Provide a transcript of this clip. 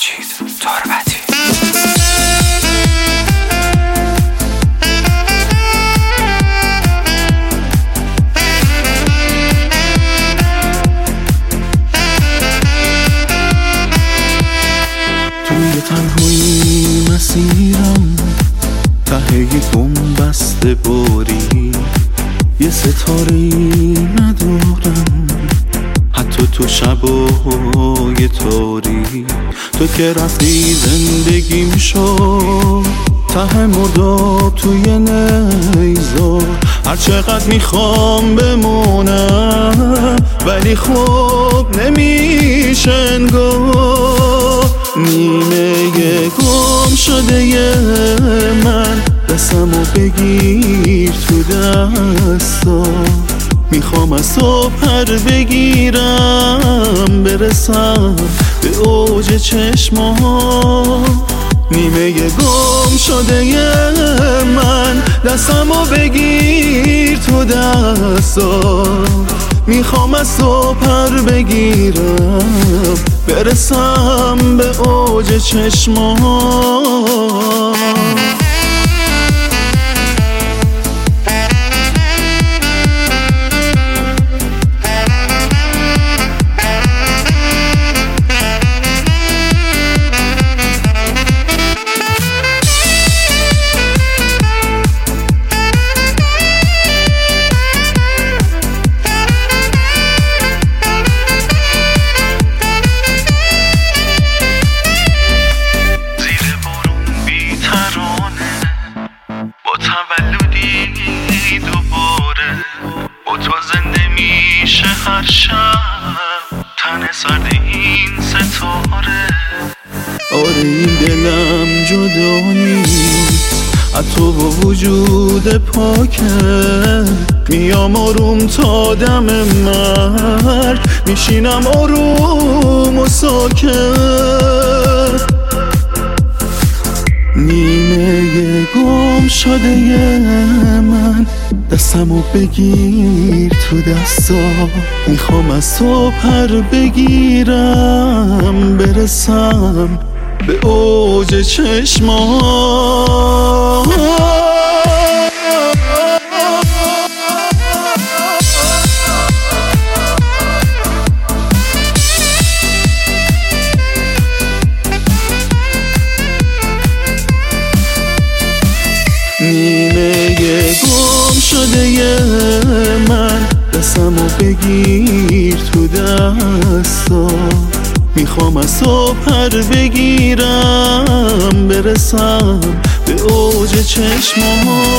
مجید تربتی. توی تنهایی مسیرم، ته یه بسته باری، یه ستاره‌ای ندارم حتی تو شبای تاری. تو که رفتی زندگیم شد ته مرداب توی نیزار. هر چقدر میخوام بمونم ولی خب نمیشه انگار. نیمه گم شده من دستمو بگیر تو دستا. میخوام از تو پر بگیرم برسم به اوج چشمها. نیمه گم شده من دستمو بگیر تو دستا. میخوام از تو پر بگیرم برسم به اوج چشمها. هر شب تن سرد این ستاره. آره این دلم جدا نیست از تو با وجود پاکه. میام آروم تا دم مرگ، میشینم آروم و ساکت. نیمه گم شده من دستمو بگیر تو دستا. میخوام از تو پر بگیرم برسم به اوج چشمها. نیمه گم شده من دستمو بگیر تو دستا. میخوام از تو پر بگیرم برسم به اوج چشمها.